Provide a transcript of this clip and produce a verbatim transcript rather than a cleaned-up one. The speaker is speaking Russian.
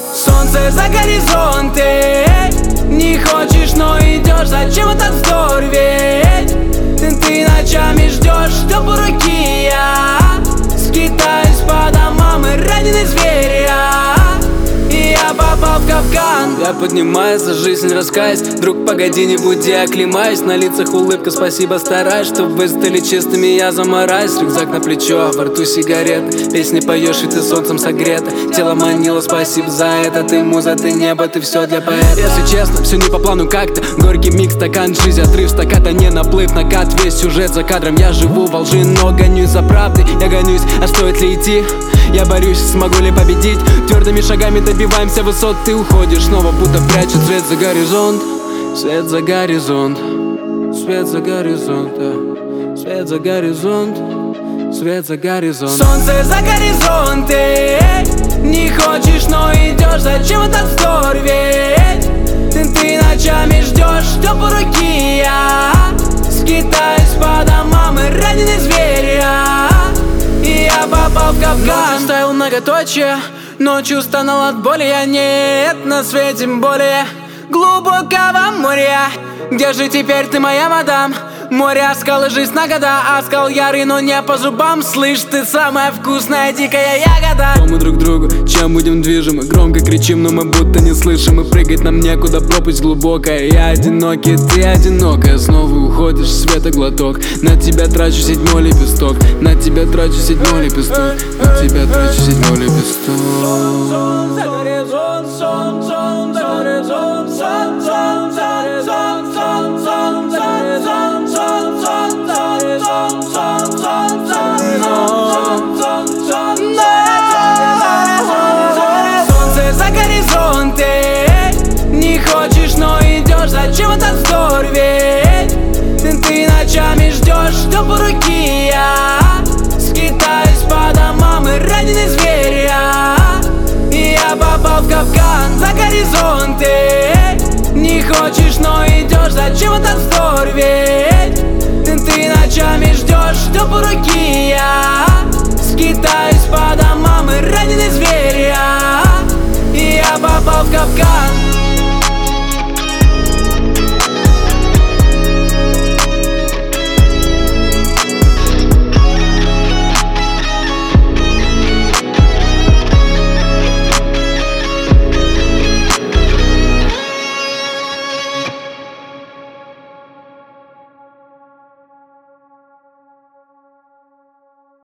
Солнце за горизонты, не хочешь, но идешь. Зачем этот вздор, ведь ты, ты ночами ждешь, что по руки я скитаюсь по домам и раненый зверь я. И я попал в капкан. Я поднимаюсь за жизнь, раскаюсь. Друг, погоди, не буди, оклемаюсь. На лицах улыбка, спасибо, стараюсь. Чтоб вы стали чистыми, я замораюсь. Рюкзак на плечо, а во рту сигареты. Песни поешь, и ты солнцем согрета. Тело манило, спасибо за это. Ты муза, ты небо, ты все для поэта. Если честно, все не по плану как-то. Горький микс, стакан, жизнь, отрыв, стаката, не наплыв, накат. Весь сюжет за кадром, я живу во лжи, но гонюсь за правдой. Я гонюсь, а стоит ли идти? Я борюсь, смогу ли победить? Твердыми шагами добиваемся высот. Ты уходишь снова, будто прячет свет за горизонт. Свет за горизонт. Свет за горизонт, да. Свет за горизонт. Свет за горизонт. Солнце за горизонты, не хочешь, но идешь. Зачем этот вздор, ведь ты, ты ночами ждешь, что по руки я скитаюсь по домам и раненый зверь я. И я попал в капкан. Ставил многоточие, ночью стонал от боли. Я нет на свете более глубокого моря. Где же теперь ты, моя мадам? Море, скалы, жизнь на года. А скал ярый, но не по зубам. Слышь, ты самая вкусная дикая ягода. Кто мы друг другу, чем будем движимы? Громко кричим, но мы будто не слышим. И прыгать нам некуда, пропасть глубокая. Я одинокий, ты одинокая. Снова уходишь, света глоток. На тебя трачу седьмой лепесток. На тебя трачу седьмой лепесток. На тебя трачу седьмой лепесток. Солнце за горизонты, не хочешь, но идешь. Зачем этот вздор, ведь ты, ты ночами ждешь, что по руки я скитаюсь по домам и раненый зверь я. И я попал в капкан. За горизонты, не хочешь, но идешь. Зачем этот вздор, ведь ты, ты ночами ждешь, что по руки я скитаюсь по домам и раненый зверь я.